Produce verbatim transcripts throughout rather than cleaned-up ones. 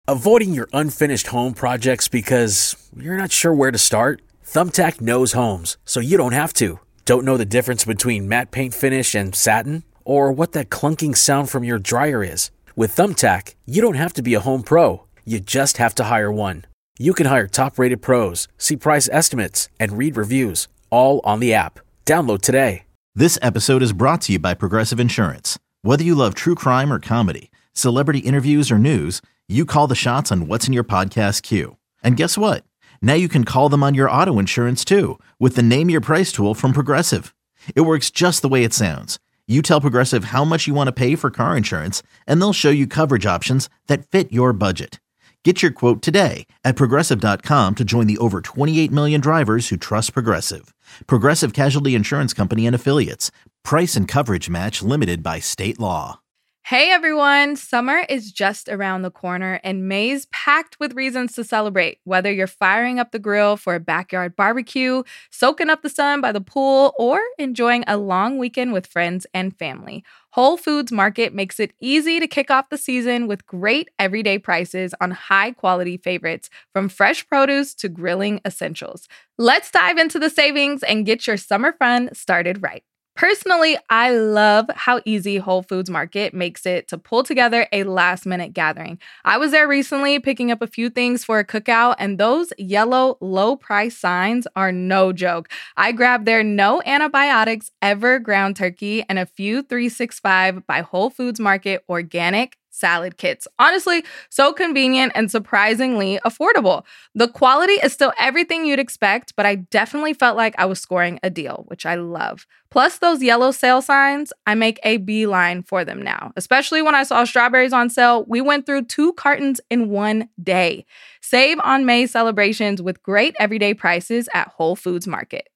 Avoiding your unfinished home projects because you're not sure where to start? Thumbtack knows homes, so you don't have to. Don't know the difference between matte paint finish and satin? Or what that clunking sound from your dryer is? With Thumbtack, you don't have to be a home pro. You just have to hire one. You can hire top-rated pros, see price estimates, and read reviews, all on the app. Download today. This episode is brought to you by Progressive Insurance. Whether you love true crime or comedy, celebrity interviews or news, you call the shots on what's in your podcast queue. And guess what? Now you can call them on your auto insurance too with the Name Your Price tool from Progressive. It works just the way it sounds. You tell Progressive how much you want to pay for car insurance, and they'll show you coverage options that fit your budget. Get your quote today at Progressive dot com to join the over twenty-eight million drivers who trust Progressive. Progressive Casualty Insurance Company and Affiliates. Price and coverage match limited by state law. Hey everyone, summer is just around the corner and May's packed with reasons to celebrate. Whether you're firing up the grill for a backyard barbecue, soaking up the sun by the pool, or enjoying a long weekend with friends and family, Whole Foods Market makes it easy to kick off the season with great everyday prices on high-quality favorites, from fresh produce to grilling essentials. Let's dive into the savings and get your summer fun started right. Personally, I love how easy Whole Foods Market makes it to pull together a last-minute gathering. I was there recently picking up a few things for a cookout, and those yellow low-price signs are no joke. I grabbed their no antibiotics ever ground turkey and a few three sixty-five by Whole Foods Market organic salad kits. Honestly, so convenient and surprisingly affordable. The quality is still everything you'd expect, but I definitely felt like I was scoring a deal, which I love. Plus those yellow sale signs, I make a beeline for them now. Especially when I saw strawberries on sale, we went through two cartons in one day. Save on May celebrations with great everyday prices at Whole Foods Market.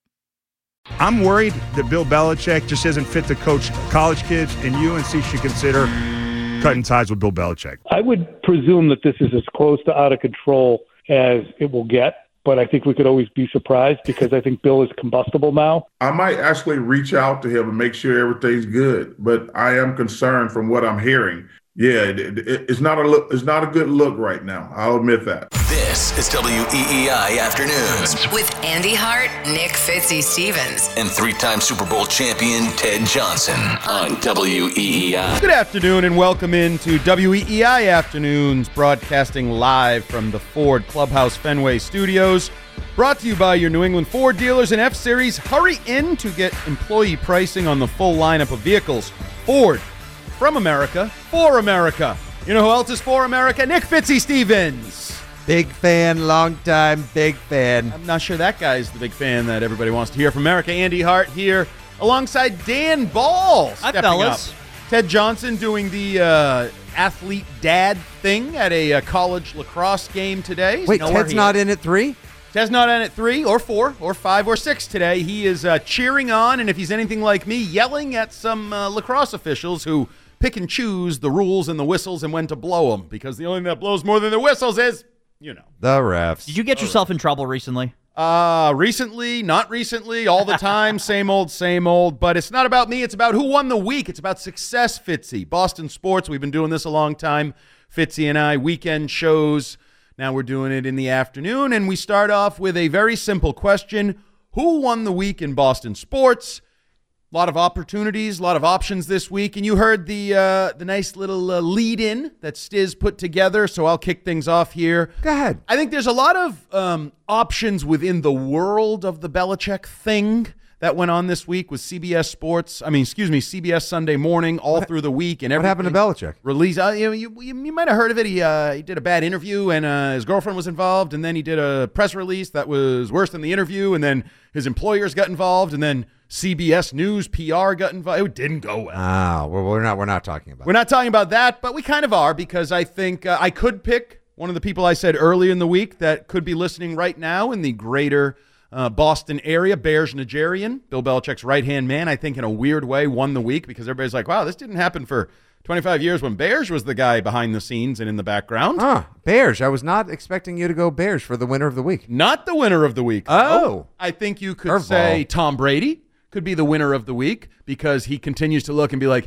I'm worried that Bill Belichick just isn't fit to coach college kids, and U N C should consider cutting ties with Bill Belichick. I would presume that this is as close to out of control as it will get, but I think we could always be surprised because I think Bill is combustible now. I might actually reach out to him and make sure everything's good, but I am concerned from what I'm hearing. Yeah, it, it, it's not a look. It's not a good look right now. I'll admit that. This is W E E I Afternoons with Andy Hart, Nick Fitzy Stevens, and three-time Super Bowl champion Ted Johnson on W E E I. Good afternoon and welcome into W E E I Afternoons, broadcasting live from the Ford Clubhouse Fenway Studios. Brought to you by your New England Ford dealers and F-Series. Hurry in to get employee pricing on the full lineup of vehicles. Ford. From America, for America. You know who else is for America? Nick Fitzy Stevens. Big fan, long time, big fan. I'm not sure that guy's the big fan that everybody wants to hear from America. Andy Hart here alongside Dan Ball. Hi, fellas. Up. Ted Johnson doing the uh, athlete dad thing at a uh, college lacrosse game today. Wait, Ted's not in at three? Ted's not in at three or four or five or six today. He is uh, cheering on, and if he's anything like me, yelling at some uh, lacrosse officials who pick and choose the rules and the whistles and when to blow them, because the only thing that blows more than the whistles is, you know. The refs. Did you get yourself in trouble recently? Uh, recently, not recently, all the time, same old, same old. But it's not about me. It's about who won the week. It's about success, Fitzy. Boston sports, we've been doing this a long time. Fitzy and I, weekend shows. Now we're doing it in the afternoon, and we start off with a very simple question. Who won the week in Boston sports? A lot of opportunities, a lot of options this week, and you heard the uh, the nice little uh, lead-in that Stiz put together, so I'll kick things off here. Go ahead. I think there's a lot of um, options within the world of the Belichick thing that went on this week with C B S Sports. I mean, excuse me, C B S Sunday Morning all what, through the week. And what happened to Belichick? Release. Uh, you, you, you might have heard of it. He uh, he did a bad interview, and uh, his girlfriend was involved, and then he did a press release that was worse than the interview, and then his employers got involved, and then C B S News P R got involved. It didn't go well. Ah, well, we're not. We're not talking about. We're not talking about that, but we kind of are, because I think uh, I could pick one of the people I said early in the week that could be listening right now in the greater uh, Boston area. Bears Najarian, Bill Belichick's right-hand man, I think in a weird way won the week, because everybody's like, wow, this didn't happen for twenty-five years when Bears was the guy behind the scenes and in the background. Ah, Bears. I was not expecting you to go Bears for the winner of the week. Not the winner of the week. Oh. I think you could Curveball. say Tom Brady could be the winner of the week, because he continues to look and be like,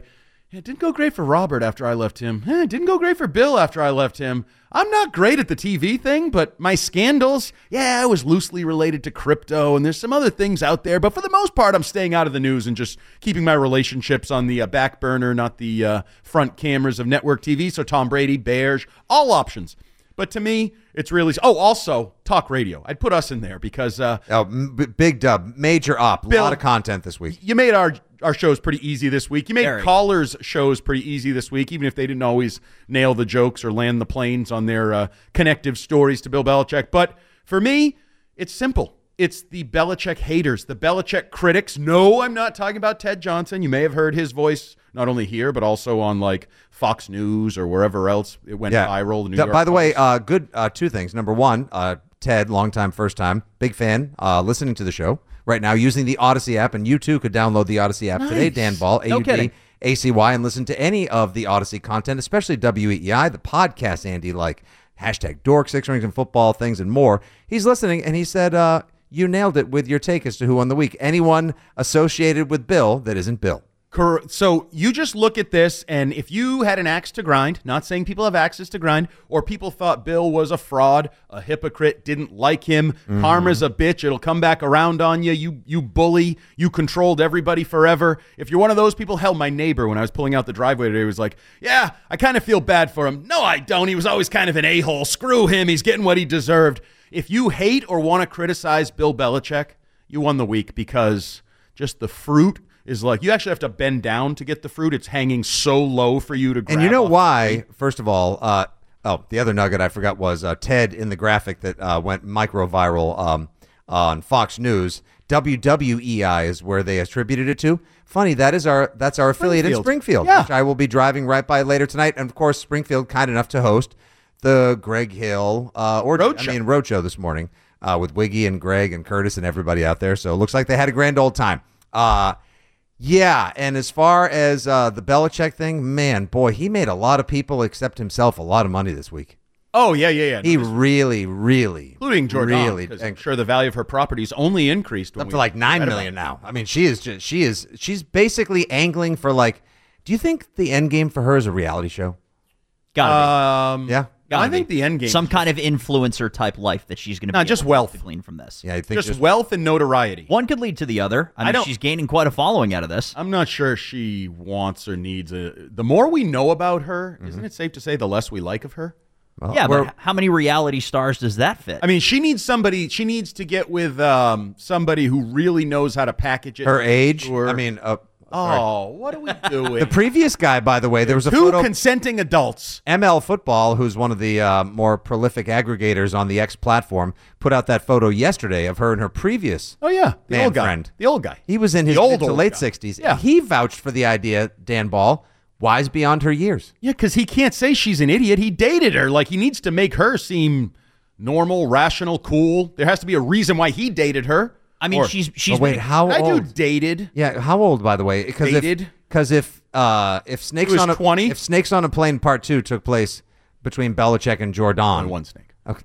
Yeah, it didn't go great for Robert after I left him. Eh, it didn't go great for Bill after I left him. I'm not great at the T V thing, but my scandals, yeah, I was loosely related to crypto, and there's some other things out there. But for the most part, I'm staying out of the news and just keeping my relationships on the uh, back burner, not the uh, front cameras of network T V. So Tom Brady, Bears, all options. But to me, it's really – oh, also, talk radio. I'd put us in there because uh, – Oh, b- big dub. Major up. A Bill, lot of content this week. You made our our shows pretty easy this week. You made Very. callers' shows pretty easy this week, even if they didn't always nail the jokes or land the planes on their uh, connective stories to Bill Belichick. But for me, it's simple. It's the Belichick haters, the Belichick critics. No, I'm not talking about Ted Johnson. You may have heard his voice not only here, but also on like Fox News or wherever else it went Yeah. viral. The New D- York By the way, Times. uh, good uh, two things. Number one, uh, Ted, long time, first time, big fan, uh, listening to the show right now using the Odyssey app, and you too could download the Odyssey app today. Nice. Dan Ball, A No U kidding. D A C Y, and listen to any of the Odyssey content, especially W E E I, the podcast, Andy, like hashtag Dork, Six Rings and Football, things and more. He's listening, and he said, uh, you nailed it with your take as to who won the week. Anyone associated with Bill that isn't Bill. Cor- So you just look at this, and if you had an axe to grind, not saying people have axes to grind, or people thought Bill was a fraud, a hypocrite, didn't like him, Mm-hmm. karma's a bitch, it'll come back around on you, you you bully, you controlled everybody forever. If you're one of those people, hell, my neighbor, when I was pulling out the driveway today, was like, yeah, I kind of feel bad for him. No, I don't. He was always kind of an a-hole. Screw him. He's getting what he deserved. If you hate or want to criticize Bill Belichick, you won the week because just the fruit is like, you actually have to bend down to get the fruit. It's hanging so low for you to grab. And you know off the why, tree. first of all, uh, oh, the other nugget I forgot was uh, Ted in the graphic that uh, went micro-viral um, on Fox News. W W E I is where they attributed it to. Funny, that is our that's our affiliate in Springfield. Springfield, Yeah. which I will be driving right by later tonight. And, of course, Springfield kind enough to host the Greg Hill uh, or Roadshow. I mean Roadshow this morning uh, with Wiggy and Greg and Curtis and everybody out there. So it looks like they had a grand old time. Uh Yeah, and as far as uh, the Belichick thing, man, boy, he made a lot of people except himself a lot of money this week. Oh, yeah, yeah, yeah. He really, really, Including Jordan, really, because I'm sure the value of her properties only increased. When up we to like nine read about million it. now. I mean, she is just, she is, she's basically angling for like. Do you think the end game for her is a reality show? Gotta Um, Yeah. Gotta I think be. the end be. game. Some kind of influencer type life that she's going to No, be just able wealth. to glean from this. Yeah, I think just, wealth and notoriety. One could lead to the other. I I mean, don't- she's gaining quite a following out of this. I'm not sure she wants or needs a. The more we know about her, Mm-hmm. isn't it safe to say the less we like of her? Well, yeah, we're- but how many reality stars does that fit? I mean, she needs somebody. She needs to get with um, somebody who really knows how to package it. her age. Sure. I mean, uh, sorry. oh, what are we doing? the previous guy, by the way, there was a Two photo. consenting adults. M L Football, who's one of the uh, more prolific aggregators on the X platform, put out that photo yesterday of her and her previous. Oh yeah, the Man old guy. friend. The old guy. He was in his The old, mid to old late guy. sixties. Yeah. He vouched for the idea, Dan Ball, wise beyond her years. Yeah, because he can't say she's an idiot. He dated her. Like, he needs to make her seem normal, rational, cool. There has to be a reason why he dated her. I mean, Or- she's she's Oh, wait, how I do old? dated. Yeah, how old, by the way? Because Dated? if because if uh, if Snakes He was on a twenty? if Snakes on a Plane Part Two took place between Belichick and Jordan, On one snake. okay,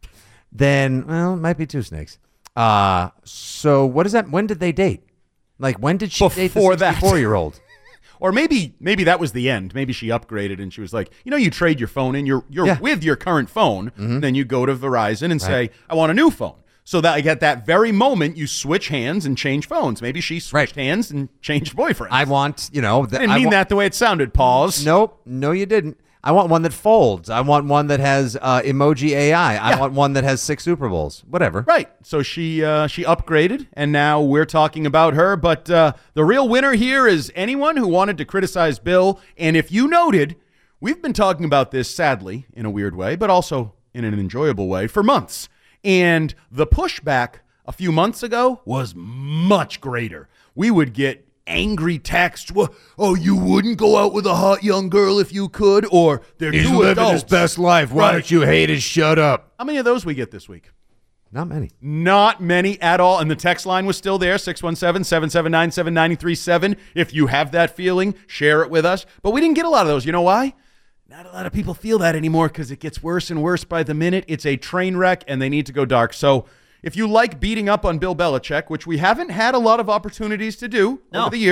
then well, it might be two snakes. Uh, so what is that? When did they date? Like, when did she date the Before that. sixty-four-year-old? Or maybe maybe that was the end. Maybe she upgraded and she was like, you know, you trade your phone in. You're you're Yeah. with your current phone. Then you go to Verizon and say, I want a new phone. So that at that very moment, you switch hands and change phones. Maybe she switched hands and changed boyfriends. I want, you know, I th- didn't I mean wa- that the way it sounded. Pause. Nope, no, you didn't. I want one that folds. I want one that has uh, emoji A I. I Yeah. want one that has six Super Bowls. Whatever. Right. So she uh, she upgraded, and now we're talking about her. But uh, the real winner here is anyone who wanted to criticize Bill. And if you noted, we've been talking about this, sadly, in a weird way, but also in an enjoyable way, for months. And the pushback a few months ago was much greater. We would get angry texts. Well, oh, you wouldn't go out with a hot young girl if you could? Or they're two adults. life. Why don't you hate his shut up? How many of those we get this week? Not many. Not many at all. And the text line was still there, six one seven, seven seven nine, seven nine three seven. If you have that feeling, share it with us. But we didn't get a lot of those. You know why? Not a lot of people feel that anymore because it gets worse and worse by the minute. It's a train wreck, and they need to go dark. So if you like beating up on Bill Belichick, which we haven't had a lot of opportunities to do No. over the years.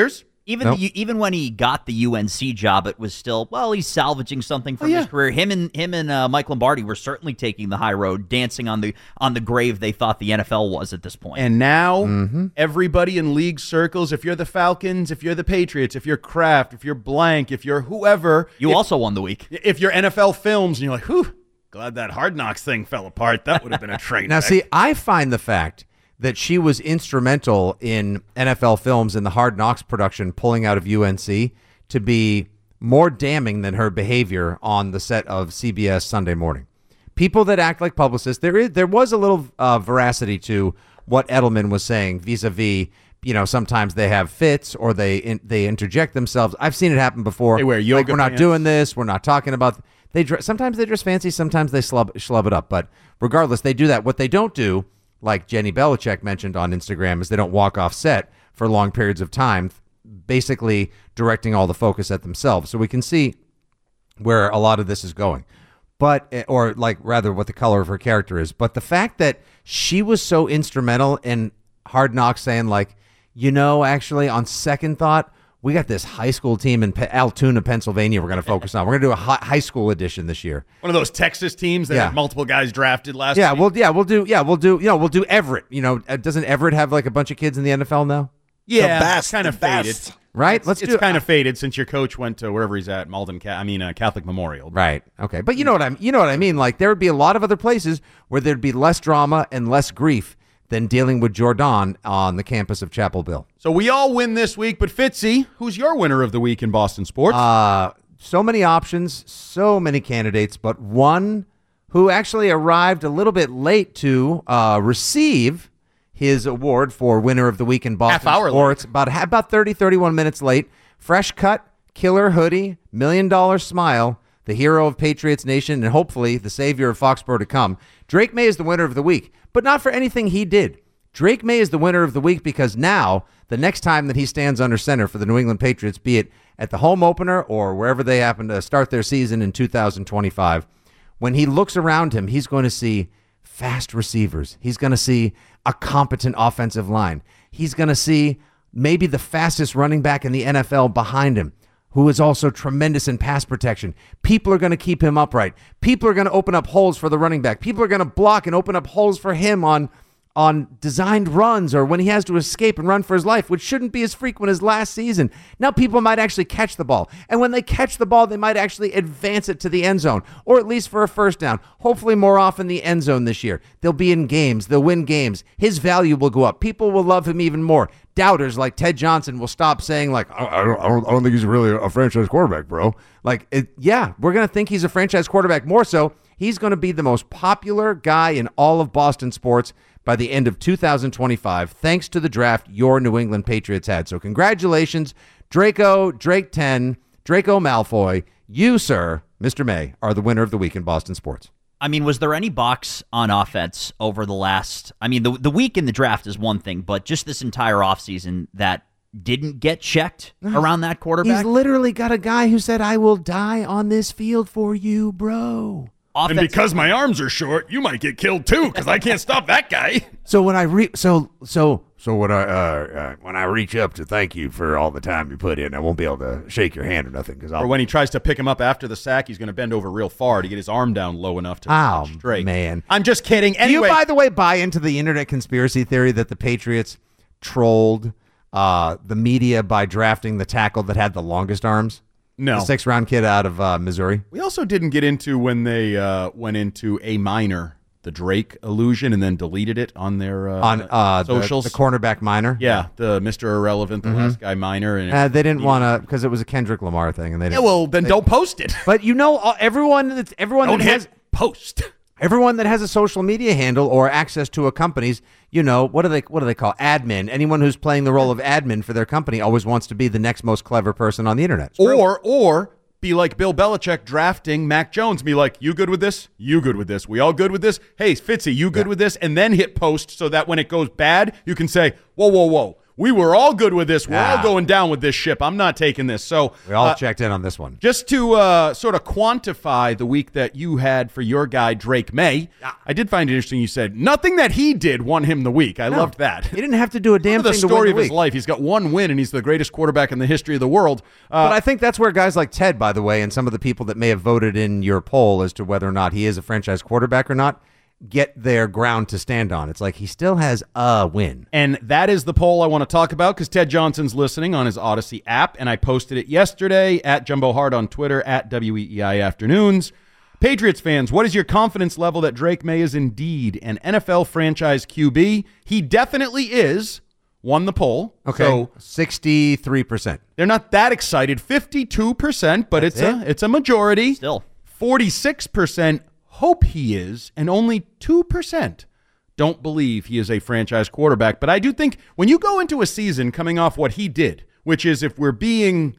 Even Nope. the, even when he got the U N C job, it was still, well, he's salvaging something from Oh, yeah. his career. Him and him and uh, Mike Lombardi were certainly taking the high road, dancing on the on the grave they thought the N F L was at this point. And now, Mm-hmm. everybody in league circles, if you're the Falcons, if you're the Patriots, if you're Kraft, if you're blank, if you're whoever. you if, also won the week. If you're N F L Films and you're like, whew, glad that Hard Knocks thing fell apart. That would have been a train Now, wreck. see, I find the fact that she was instrumental in N F L Films and the Hard Knocks production pulling out of U N C to be more damning than her behavior on the set of C B S Sunday Morning. People that act like publicists, there is there was a little uh, veracity to what Edelman was saying vis-a-vis, you know, sometimes they have fits or they in, they interject themselves. I've seen it happen before. They wear Like, yoga we're not pants. doing this. We're not talking about. They dress, sometimes they dress fancy. Sometimes they slub schlub it up. But regardless, they do that. What they don't do, like Jenny Belichick mentioned on Instagram, is they don't walk off set for long periods of time, basically directing all the focus at themselves. So we can see where a lot of this is going. But, or like rather what the color of her character is. But the fact that she was so instrumental in Hard Knocks saying like, you know, actually on second thought, we got this high school team in Pe- Altoona, Pennsylvania we're going to focus on. We're going to do a hi- high school edition this year. One of those Texas teams that Yeah. had multiple guys drafted last Yeah, week. well, yeah, we'll do. Yeah, we'll do. You know, we'll do Everett. You know, uh, doesn't Everett have like a bunch of kids in the N F L now? yeah, the best, it's kind of the faded. best. Right? It's, Let's it's do kind of faded since your coach went to wherever he's at, Malden. Ca- I mean, uh, Catholic Memorial. Right. Okay. But you know what I'm. You know what I mean. Like there would be a lot of other places where there'd be less drama and less grief than dealing with Jordan on the campus of Chapel Hill. So we all win this week, but Fitzy, who's your winner of the week in Boston sports? Uh, so many options, so many candidates, but one who actually arrived a little bit late to uh, receive his award for winner of the week in Boston Half hour sports. About about thirty, thirty-one minutes late. Fresh cut, killer hoodie, million dollar smile, the hero of Patriots Nation, and hopefully the savior of Foxborough to come. Drake May is the winner of the week, but not for anything he did. Drake May is the winner of the week because now, the next time that he stands under center for the New England Patriots, be it at the home opener or wherever they happen to start their season in two thousand twenty-five, when he looks around him, he's going to see fast receivers. He's going to see a competent offensive line. He's going to see maybe the fastest running back in the N F L behind him, who is also tremendous in pass protection. People are going to keep him upright. People are going to open up holes for the running back. People are going to block and open up holes for him on on designed runs or when he has to escape and run for his life, which shouldn't be as frequent as last season. Now people might actually catch the ball. And when they catch the ball, they might actually advance it to the end zone, or at least for a first down. Hopefully more often the end zone this year. They'll be in games. They'll win games. His value will go up. People will love him even more. Doubters like Ted Johnson will stop saying like, I I don't, I don't, I don't think he's really a franchise quarterback, bro. Like, it, yeah, we're going to think he's a franchise quarterback more so. He's going to be the most popular guy in all of Boston sports by the end of two thousand twenty-five, thanks to the draft your New England Patriots had. So congratulations, Draco, Drake ten, Draco Malfoy. You, sir, Mister May, are the winner of the week in Boston sports. I mean, was there any box on offense over the last, I mean, the the week in the draft is one thing, but just this entire offseason that didn't get checked around that quarterback? He's literally got a guy who said, I will die on this field for you, bro. And because my arms are short, you might get killed too, because I can't stop that guy. So when I re so so So when I uh, uh, when I reach up to thank you for all the time you put in, I won't be able to shake your hand or nothing because I'll. Or when he tries to pick him up after the sack, he's going to bend over real far to get his arm down low enough to oh touch Drake. man, I'm just kidding. Anyway, do you, by the way, buy into the internet conspiracy theory that the Patriots trolled uh, the media by drafting the tackle that had the longest arms? No. The six-round kid out of uh, Missouri. We also didn't get into when they uh, went into A minor, the Drake illusion, and then deleted it on their uh, on uh, socials. The, the cornerback minor. Yeah, the Mister Irrelevant, the Mhm. last guy minor. And Uh, they didn't want to because it was a Kendrick Lamar thing, and they Yeah, didn't, well, then they- don't post it. But you know, all- everyone that's everyone Don't that hit has post. Everyone that has a social media handle or access to a company's, you know, what do they what do they call admin? Anyone who's playing the role of admin for their company always wants to be the next most clever person on the internet. Or, or be like Bill Belichick drafting Mac Jones. Be like, you good with this? You good with this? We all good with this? Hey, Fitzy, you good with this? And then hit post so that when it goes bad, you can say, whoa, whoa, whoa. we were all good with this. We're Yeah. all going down with this ship. I'm not taking this. So We all uh, checked in on this one. just to uh, sort of quantify the week that you had for your guy, Drake May, I did find it interesting you said nothing that he did won him the week. I No. loved that. He didn't have to do a damn the thing to story win of the his week. life. He's got one win, and he's the greatest quarterback in the history of the world. Uh, But I think that's where guys like Ted, by the way, and some of the people that may have voted in your poll as to whether or not he is a franchise quarterback or not, get their ground to stand on. It's like he still has a win. And that is the poll I want to talk about because Ted Johnson's listening on his Odyssey app, and I posted it yesterday at Jumbo Hart on Twitter, at W E E I Afternoons. Patriots fans, what is your confidence level that Drake May is indeed an N F L franchise Q B? He definitely is. Won the poll. Okay, So sixty-three percent. they're not that excited. fifty-two percent, but That's it's a it? it's a majority. Still. forty-six percent hope he is, and only two percent don't believe he is a franchise quarterback. But I do think when you go into a season coming off what he did, which is, if we're being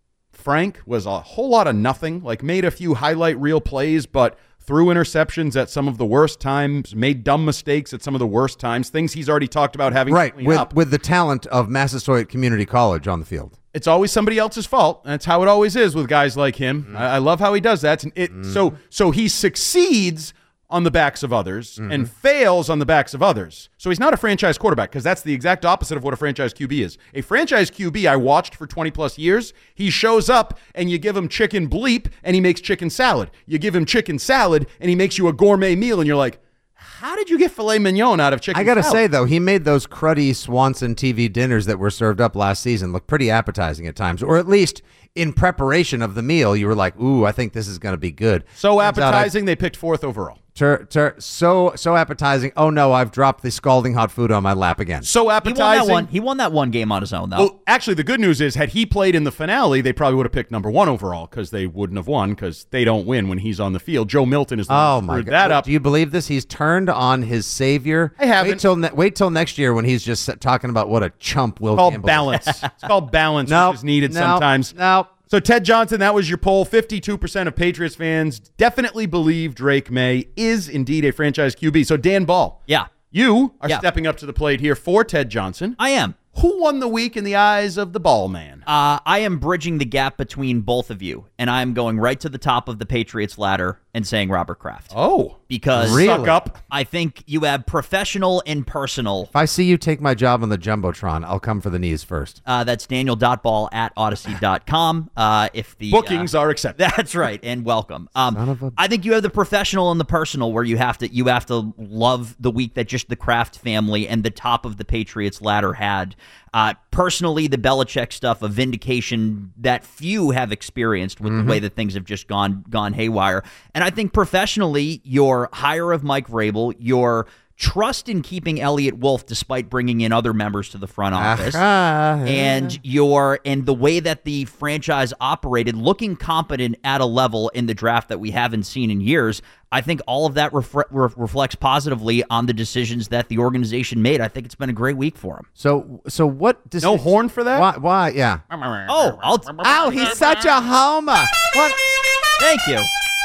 frank, was a whole lot of nothing, like made a few highlight reel plays, but threw interceptions at some of the worst times, made dumb mistakes at some of the worst times, things he's already talked about having to Right, clean with, up. with the talent of Massasoit Community College on the field. It's always somebody else's fault. That's how it always is with guys like him. Mm-hmm. I, I love how he does that. It, so so he succeeds on the backs of others Mm-hmm. and fails on the backs of others. So he's not a franchise quarterback because that's the exact opposite of what a franchise Q B is. A franchise Q B I watched for twenty plus years. He shows up and you give him chicken bleep and he makes chicken salad. You give him chicken salad and he makes you a gourmet meal and you're like, how did you get filet mignon out of chicken I got to salad? say, though, he made those cruddy Swanson T V dinners that were served up last season look pretty appetizing at times, or at least in preparation of the meal, you were like, ooh, I think this is going to be good. So Turns out I- appetizing, they picked fourth overall. Tur, tur, so so appetizing. Oh no, I've dropped the scalding hot food on my lap again. So He won appetizing. that one. He won that one game on his own, though. Well, actually, the good news is, had he played in the finale, they probably would have picked number one overall because they wouldn't have won because they don't win when he's on the field. Joe Milton is the Oh one who my screwed god! that up. Do you believe this? He's turned on his savior. I haven't. Wait till ne- wait till next year when he's just talking about what a chump Will It's called Campbell is. balance. It's called balance, Nope, which is needed nope, sometimes. nope. So Ted Johnson, that was your poll. fifty-two percent of Patriots fans definitely believe Drake May is indeed a franchise Q B. So Dan Ball, Yeah. you are Yeah. stepping up to the plate here for Ted Johnson. I am. Who won the week in the eyes of the ball man? Uh, I am bridging the gap between both of you, and I am going right to the top of the Patriots ladder and saying Robert Kraft. Oh, because Really? suck up. I think you have professional and personal. If I see you take my job on the jumbotron, I'll come for the knees first. Uh, that's Daniel Ball at Odyssey dot com. Uh, if the Bookings uh, are accepted. That's right, and welcome. Um, Son of a- I think you have the professional and the personal, where you have to you have to love the week that just the Kraft family and the top of the Patriots ladder had. Uh, personally, the Belichick stuff, a vindication that few have experienced with Mm-hmm. the way that things have just gone gone haywire. And I think professionally, your hire of Mike Vrabel, your trust in keeping Elliott Wolf despite bringing in other members to the front office, Ah, and your and the way that the franchise operated, looking competent at a level in the draft that we haven't seen in years. I think all of that refre- re- reflects positively on the decisions that the organization made. I think it's been a great week for him. So so what? Does No horn for that? Why? Why? Yeah. Oh, I'll t- Ow! He's such a homer. What? thank you.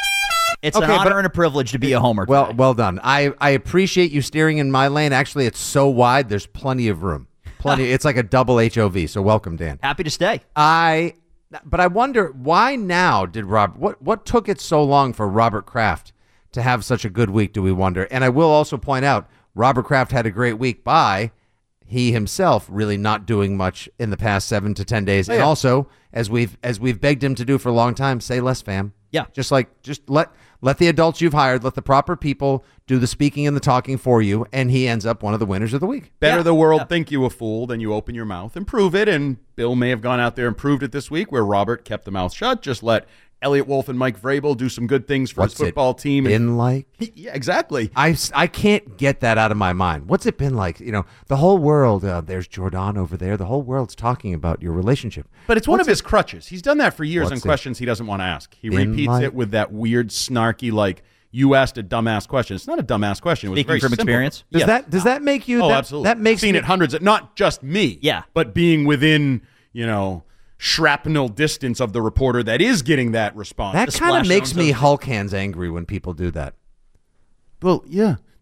It's Okay, an honor but- and a privilege to be a homer. Well, today. well done. I, I appreciate you steering in my lane. Actually, it's so wide. There's plenty of room. Plenty. It's like a double H O V. So welcome, Dan. happy to stay. I. But I wonder why now did Rob? What what took it so long for Robert Kraft to have such a good week? Do we wonder? And I will also point out Robert Kraft had a great week by he himself really not doing much in the past seven to ten days, and yeah. also as we've as we've begged him to do for a long time, say less, fam. Yeah. Just like just let let the adults you've hired, let the proper people do the speaking and the talking for you, and he ends up one of the winners of the week. Better Yeah. the world Yeah. think you a fool than you open your mouth and prove it. And Bill may have gone out there and proved it this week, where Robert kept the mouth shut. Just let Elliott Wolf and Mike Vrabel do some good things for What's his football it team. been like? Yeah, exactly. I, I can't get that out of my mind. What's it been like? You know, the whole world, uh, there's Jordan over there. The whole world's talking about your relationship. But it's one What's of his crutches. He's done that for years on What's it questions he doesn't want to ask. He been repeats like? it with that weird, snarky, like, you asked a dumbass question. It's not a dumbass question. It was Speaking very from simple. experience? Does Yeah. that does that make you? Oh, that, absolutely. That makes seen me, it hundreds of, not just me. Yeah. But being within, you know, shrapnel distance of the reporter that is getting that response. that the kind of splash makes zones me of- Hulk hands angry when people do that. Well, yeah.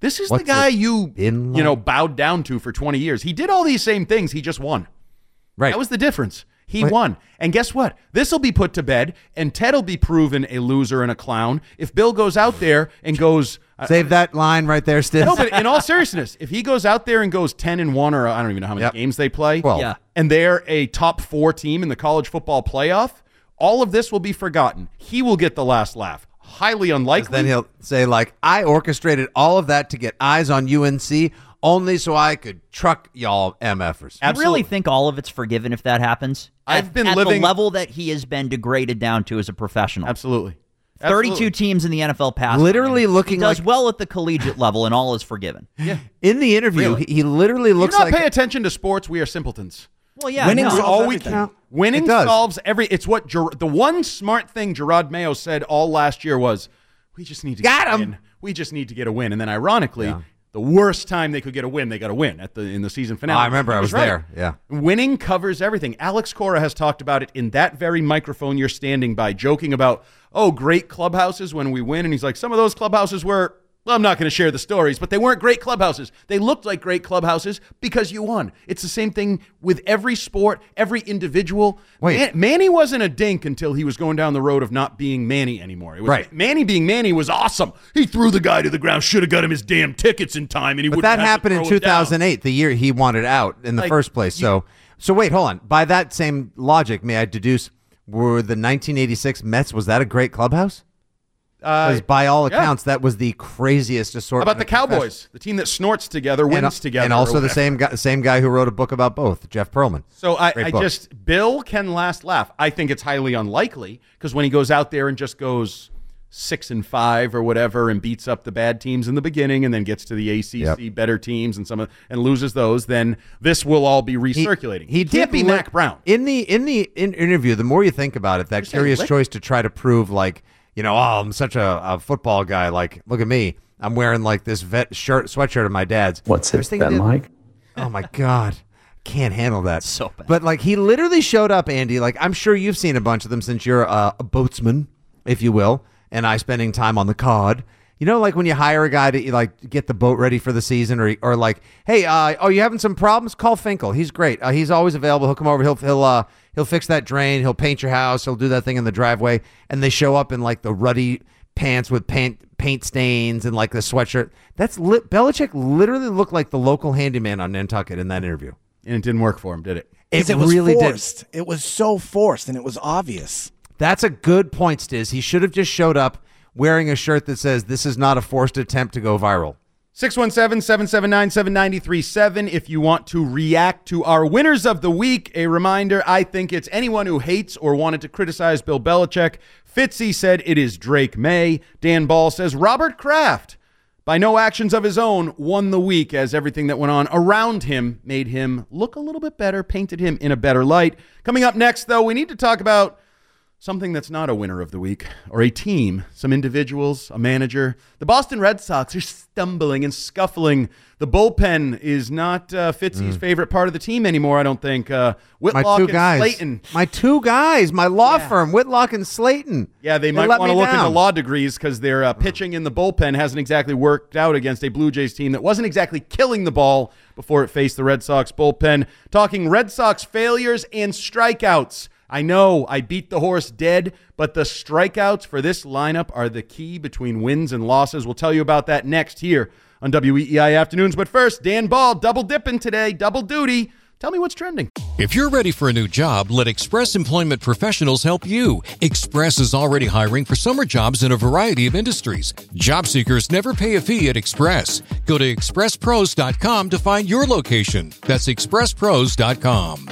This is What's the guy it you been you know like? bowed down to for twenty years. He did all these same things. He just won. Right. That was the difference. He Wait. won. And guess what? This will be put to bed, and Ted will be proven a loser and a clown if Bill goes out there and goes. Save that line right there, Stiz. No, but in all seriousness, if he goes out there and goes ten and one, or I don't even know how many Yep. games they play, Well, Yeah. and they're a top four team in the college football playoff, all of this will be forgotten. He will get the last laugh. Highly unlikely. Then he'll say, like, I orchestrated all of that to get eyes on U N C only so I could truck y'all MFers. I really think all of it's forgiven if that happens. I've at, been at living- the level that he has been degraded down to as a professional. Absolutely. thirty-two Absolutely. teams in the N F L pass. Literally line. looking he does like- well at the collegiate level, and all is forgiven. Yeah. In the interview, Really? he, he literally Do looks you not like pay attention to sports? We are simpletons. Well, yeah, Winning no. solves all we everything. can. Winning It does. solves every. It's what Ger- the one smart thing Gerard Mayo said all last year was, "We just need to Got get a him. win. We just need to get a win." And then, ironically, Yeah. the worst time they could get a win, they got a win at the in the season finale. Oh, I remember He I was right. there. Yeah. Winning covers everything. Alex Cora has talked about it in that very microphone you're standing by, joking about, oh, great clubhouses when we win. And he's like, some of those clubhouses were, well, I'm not going to share the stories, but they weren't great clubhouses. They looked like great clubhouses because you won. It's the same thing with every sport, every individual. Wait. Man- Manny wasn't a dink until he was going down the road of not being Manny anymore. It was, Right. Manny being Manny was awesome. He threw the guy to the ground, should have got him his damn tickets in time, and he But would that have happened to in throw it two down. thousand eight, the year he wanted out in the Like, first place. you- So, so wait, hold on. By that same logic, may I deduce, were the nineteen eighty-six Mets, was that a great clubhouse? Because Uh, by all yeah. accounts, that was the craziest How assortment. about the of professionals. Cowboys, the team that snorts together, wins and, together, and or also the whatever. same guy, same guy who wrote a book about both, Jeff Pearlman. So I, Great I book. just Bill can last laugh. I think it's highly unlikely because when he goes out there and just goes six and five or whatever and beats up the bad teams in the beginning and then gets to the A C C Yep. better teams and some of, and loses those, then this will all be He- recirculating. He, can't did be look- Mac Brown. in the in the in interview. The more you think about it, that You're saying curious lick? choice to try to prove, like, you know, oh, I'm such a, a football guy. Like, look at me, I'm wearing like this vet shirt, sweatshirt of my dad's. What's I was it thinking been the- like? Oh my god, can't handle that. So bad. But like, he literally showed up, Andy. Like, I'm sure you've seen a bunch of them since you're uh, a boatsman, if you will, and I spending time on the cod. You know, like when you hire a guy to like get the boat ready for the season, or or like, hey, uh, oh, you having some problems? Call Finkel. He's great. Uh, he's always available. He'll come over. He'll he'll uh, he'll fix that drain. He'll paint your house. He'll do that thing in the driveway. And they show up in like the ruddy pants with paint paint stains and like the sweatshirt. That's lit. Belichick literally looked like the local handyman on Nantucket in that interview. And it didn't work for him, did it? It, 'Cause it was really forced. did. It was so forced, and it was obvious. That's a good point, Stiz. He should have just showed up wearing a shirt that says, this is not a forced attempt to go viral. six one seven, seven seven nine, seven nine three seven if you want to react to our winners of the week. A reminder, I think it's anyone who hates or wanted to criticize Bill Belichick. Fitzy said it is Drake May. Dan Ball says Robert Kraft, by no actions of his own, won the week as everything that went on around him made him look a little bit better, painted him in a better light. Coming up next, though, we need to talk about something that's not a winner of the week, or a team, some individuals, a manager. The Boston Red Sox are stumbling and scuffling. The bullpen is not uh, Fitzy's Mm. favorite part of the team anymore, I don't think. Uh, Whitlock My two and guys. Slayton. My two guys, my law firm, Whitlock and Slayton. Yeah, they, might let want to me look into down. law degrees because their uh, pitching in the bullpen hasn't exactly worked out against a Blue Jays team that wasn't exactly killing the ball before it faced the Red Sox bullpen. Talking Red Sox failures and strikeouts. I know I beat the horse dead, but the strikeouts for this lineup are the key between wins and losses. We'll tell you about that next here on W E E I Afternoons. But first, Dan Ball double dipping today, double duty. Tell me what's trending. If you're ready for a new job, let Express Employment Professionals help you. Express is already hiring for summer jobs in a variety of industries. Job seekers never pay a fee at Express. Go to express pros dot com to find your location. That's express pros dot com.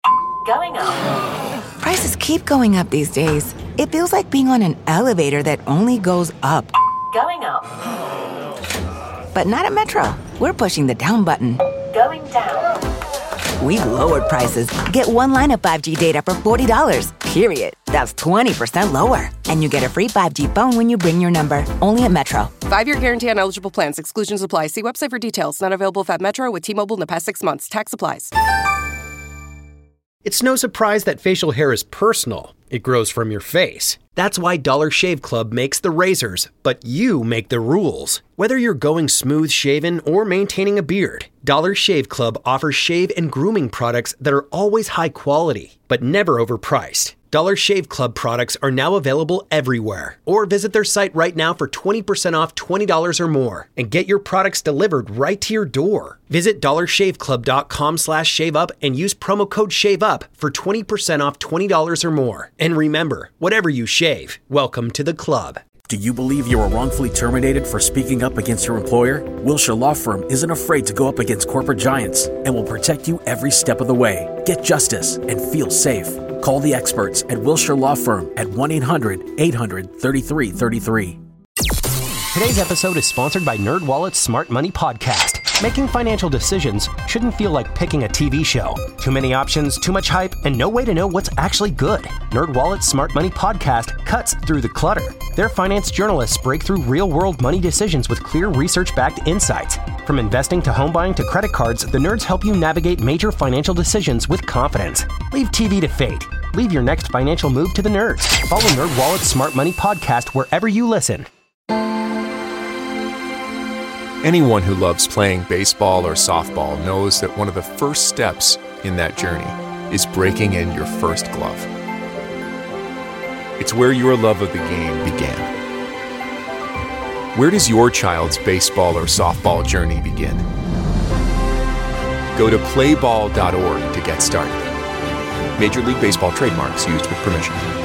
Going up. Prices keep going up these days. It feels like being on an elevator that only goes up. Going up. But not at Metro. We're pushing the down button. Going down. We've lowered prices. Get one line of five G data for forty dollars. Period. That's twenty percent lower. And you get a free five G phone when you bring your number. Only at Metro. Five-year guarantee on eligible plans. Exclusions apply. See website for details. Not available if at Metro with T-Mobile in the past six months. Tax applies. It's no surprise that facial hair is personal. It grows from your face. That's why Dollar Shave Club makes the razors, but you make the rules. Whether you're going smooth shaven or maintaining a beard, Dollar Shave Club offers shave and grooming products that are always high quality, but never overpriced. Dollar Shave Club products are now available everywhere. Or visit their site right now for twenty percent off twenty dollars or more and get your products delivered right to your door. Visit dollarshaveclub.com slash shave up and use promo code SHAVEUP for twenty percent off twenty dollars or more. And remember, whatever you shave, welcome to the club. Do you believe you were wrongfully terminated for speaking up against your employer? Wilshire Law Firm isn't afraid to go up against corporate giants and will protect you every step of the way. Get justice and feel safe. Call the experts at Wilshire Law Firm at one eight hundred eight hundred thirty-three thirty-three. Today's episode is sponsored by NerdWallet's Smart Money Podcast. Making financial decisions shouldn't feel like picking a T V show. Too many options, too much hype, and no way to know what's actually good. NerdWallet's Smart Money Podcast cuts through the clutter. Their finance journalists break through real-world money decisions with clear research-backed insights. From investing to home buying to credit cards, the nerds help you navigate major financial decisions with confidence. Leave T V to fate. Leave your next financial move to the nerds. Follow NerdWallet's Smart Money Podcast wherever you listen. Anyone who loves playing baseball or softball knows that one of the first steps in that journey is breaking in your first glove. It's where your love of the game began. Where does your child's baseball or softball journey begin? Go to play ball dot org to get started. Major League Baseball trademarks used with permission.